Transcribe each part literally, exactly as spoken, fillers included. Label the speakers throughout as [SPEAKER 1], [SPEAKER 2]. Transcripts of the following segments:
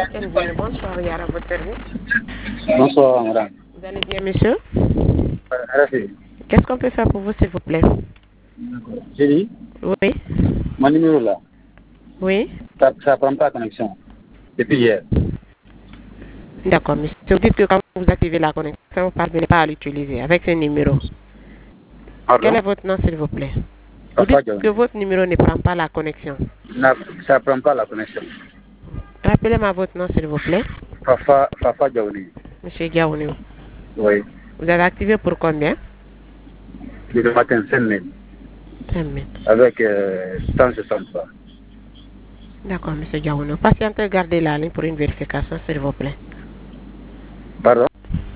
[SPEAKER 1] M T N, bonsoir, Yara, à votre service.
[SPEAKER 2] Bonsoir, madame.
[SPEAKER 1] Vous allez bien, monsieur?
[SPEAKER 2] Merci.
[SPEAKER 1] Qu'est-ce qu'on peut faire pour vous, s'il vous plaît?
[SPEAKER 2] J'ai dit,
[SPEAKER 1] Oui.
[SPEAKER 2] mon numéro là,
[SPEAKER 1] Oui.
[SPEAKER 2] ça ne prend pas connexion. Depuis hier.
[SPEAKER 1] D'accord, monsieur. Vous dites que quand vous activez la connexion, vous ne parvenez pas à l'utiliser avec ce numéro.
[SPEAKER 2] Pardon?
[SPEAKER 1] Quel est votre nom, s'il vous plaît? Vous
[SPEAKER 2] Fafa
[SPEAKER 1] dites que votre numéro ne prend pas la connexion.
[SPEAKER 2] Na- Ça ne prend pas la connexion.
[SPEAKER 1] Rappelez-moi votre nom, s'il vous plaît.
[SPEAKER 2] Fafa, Fafa Diaouni.
[SPEAKER 1] Monsieur Gaouni.
[SPEAKER 2] Oui.
[SPEAKER 1] Vous avez activé pour combien?
[SPEAKER 2] Le matin, cinq mille.
[SPEAKER 1] cinq mille.
[SPEAKER 2] Avec euh, cent soixante-trois.
[SPEAKER 1] D'accord, monsieur Gaouni. Patientez, gardez la ligne pour une vérification, s'il vous plaît.
[SPEAKER 2] Pardon?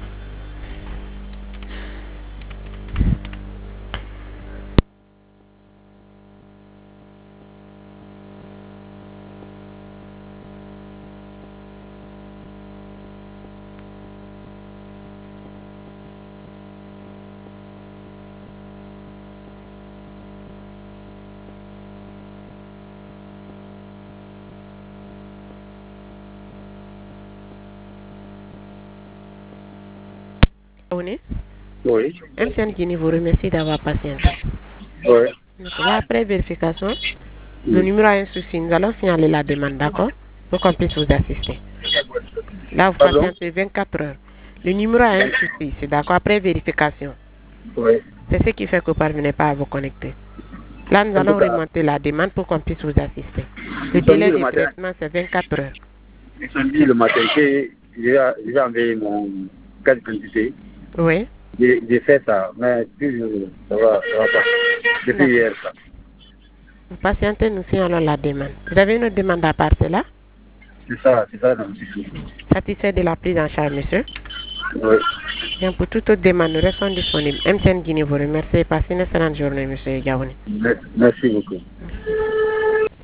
[SPEAKER 1] Gaouni.
[SPEAKER 2] Oui.
[SPEAKER 1] M T N Guinée vous remercie d'avoir patienté.
[SPEAKER 2] Oui.
[SPEAKER 1] Donc, là, après vérification, le numéro a un souci. Nous allons signaler la demande, d'accord? Pour qu'on puisse vous assister. Là, vous
[SPEAKER 2] Pardon?
[SPEAKER 1] patientez vingt-quatre heures. Le numéro a un souci, c'est d'accord? Après vérification.
[SPEAKER 2] Oui.
[SPEAKER 1] C'est ce qui fait que vous ne parvenez pas à vous connecter. Là, nous
[SPEAKER 2] En
[SPEAKER 1] allons
[SPEAKER 2] tout cas,
[SPEAKER 1] remonter la demande pour qu'on puisse vous assister. Le
[SPEAKER 2] ils sont
[SPEAKER 1] délai
[SPEAKER 2] dit le
[SPEAKER 1] de
[SPEAKER 2] matin.
[SPEAKER 1] traitement, c'est vingt-quatre heures.
[SPEAKER 2] Ils sont dit le matin que j'ai j'ai envoyé mon carte d'identité.
[SPEAKER 1] Oui.
[SPEAKER 2] J'ai j'ai fait ça, mais toujours, ça va, ça va pas. Depuis
[SPEAKER 1] D'accord.
[SPEAKER 2] hier, ça.
[SPEAKER 1] Vous patientez, nous signalons la demande. Vous avez une demande à part cela?
[SPEAKER 2] C'est ça, c'est ça, donc, c'est tout.
[SPEAKER 1] Satisfait de la prise en charge, monsieur?
[SPEAKER 2] Oui.
[SPEAKER 1] Bien, pour toute autre demande, nous restons disponibles. M T N Guinée vous remercie et passez une excellente journée, monsieur Gaouni.
[SPEAKER 2] Merci beaucoup.
[SPEAKER 1] Merci.